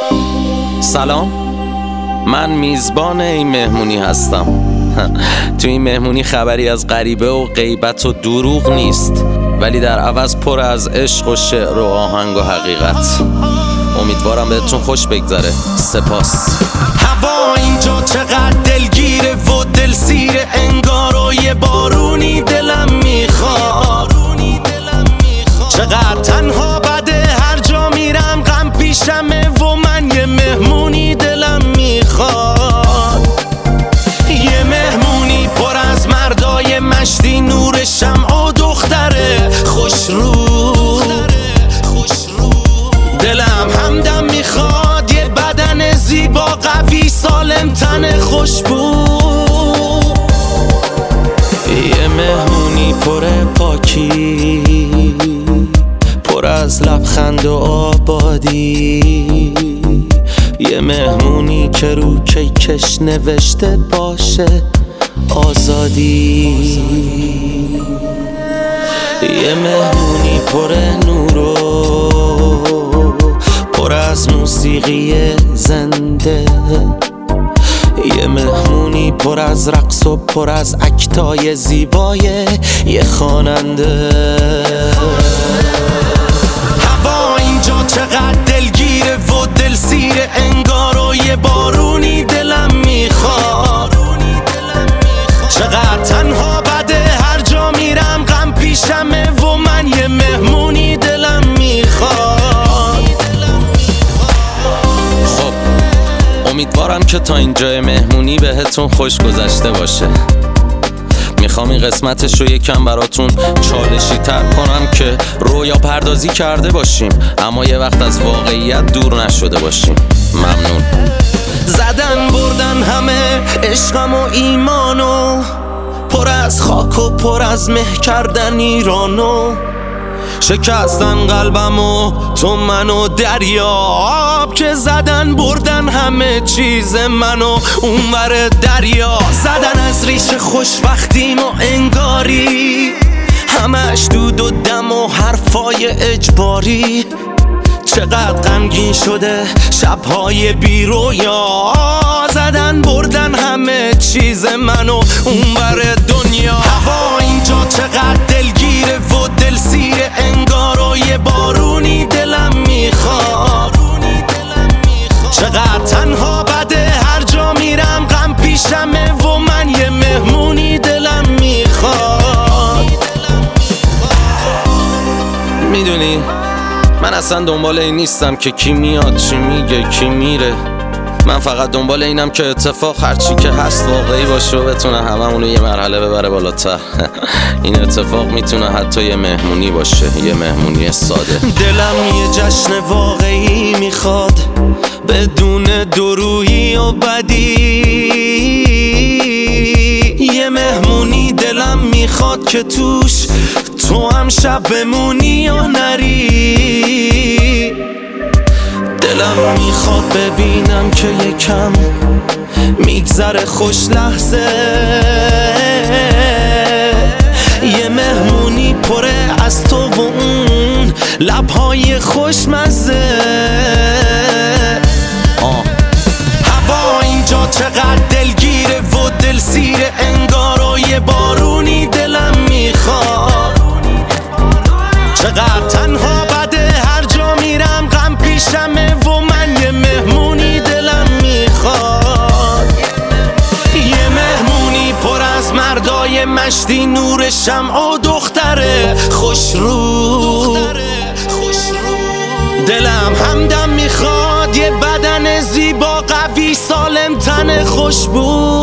سلام، من میزبان این مهمونی هستم. تو این مهمونی خبری از غریبه و غیبت و دروغ نیست، ولی در عوض پر از عشق و شعر و آهنگ و حقیقت. امیدوارم بهتون خوش بگذره. سپاس. هوا اینجا چقدر دلگیره و دلسیره، انگار و یه بارونی دلم میخواد. چقدر تنها بده، هر جا میرم غم پیشمه و من یه مهمونی دلم میخواد. یه مهمونی پر از مردای مشتی، نور شمع و دختره خوش رو. دلم همدم میخواد، یه بدن زیبا قوی سالم تن خوشبو. یه مهمونی پر پاکی، پر از لبخند و آبادی. یه مهمونی که رو کیکش نوشته باشه آزادی. یه مهمونی پر نور و پر از موسیقی زنده. یه مهمونی پر از رقص و پر از اکتای زیبای یه خواننده. هوا اینجا چقدر دلگیره و دلسیره، انگار و یه بارونی دلم میخواد. چقدر تنها بده، هر جا میرم غم پیشمه و من یه مهمونی دلم میخواد. خب امیدوارم که تا اینجای مهمونی بهتون خوش گذشته باشه. میخوام این قسمتش رو یکم براتون چالشی تر کنم که رویا پردازی کرده باشیم، اما یه وقت از واقعیت دور نشده باشیم. ممنون. زدن بردن همه عشقم و ایمانو، پر از خاک و پر از مه کردن ایرانو. شکستن قلبم و تو منو دریاب، که زدن بردن همه چیز منو اونور دریا. زدن از ریش خوشبختیم و انگاری، همش دود و دم و حرفای اجباری. چقدر غمگین شده شبهای بی رویا، زدن بردن همه چیز منو اونور دنیا. هوا اینجا چقدر دلگیره و دلسیره، انگار و یه بارونی دلم میخواد. چقدر تنها بده، هر جا میرم غم پیشمه و من یه مهمونی دلم میخواد. میدونی من اصلا دنبال این نیستم که کی میاد چی میگه کی میره. من فقط دنبال اینم که اتفاق هرچی که هست واقعی باشه و بتونه هممونو یه مرحله ببره بالاتر. این اتفاق میتونه حتی یه مهمونی باشه، یه مهمونی ساده. دلم یه جشن واقعی میخواد، بدون درویی و بدی. یه مهمونی دلم میخواد که توش تو هم شب بمونی و نری. دلم میخواد ببینم که یکم میگذره خوش لحظه. یه مهمونی پره از تو و اون لبهای خوشمزه. هوا اینجا چقدر دلگیره و دلسیره، انگار و یه بارونی دلم میخواد. چقدر تنها بده، هر جا میرم غم پیشمه و من یه مهمونی دلم میخواد. یه مهمونی پر از مردای مشتی، نور شمع و دختره خوش رو. دلم همدم میخواد، یه بدن زیبا قوی سالم تن خوشبو.